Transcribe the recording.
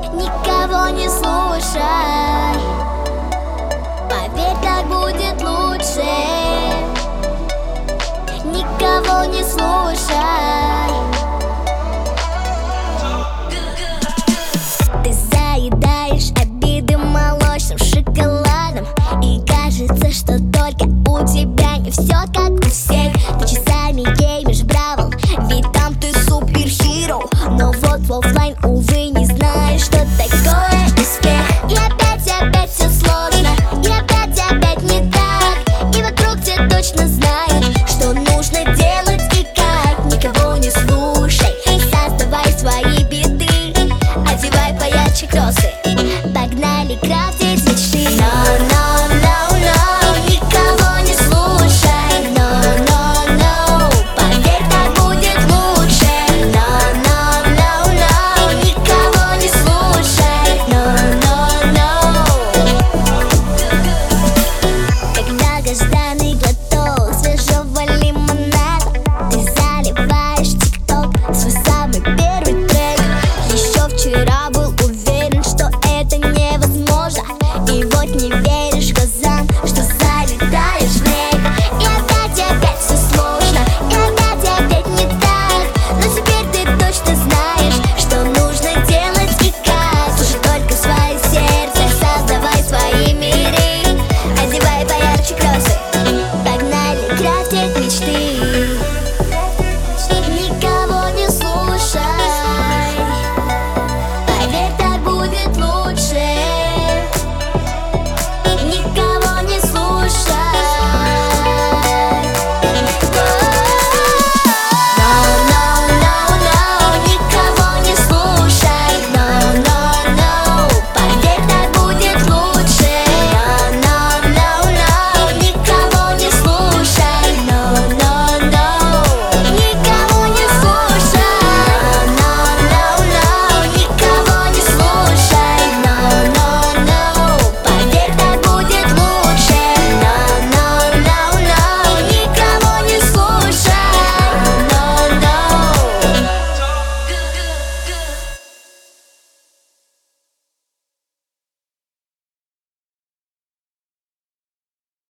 Никого не слушай, поверь, так будет лучше. Никого не слушай. Ты заедаешь обиды молочным шоколадом, и кажется, что только у тебя не все как у всех. Ты часами геймишь Бравл, ведь там ты суперхиро. Но вот в оффлайн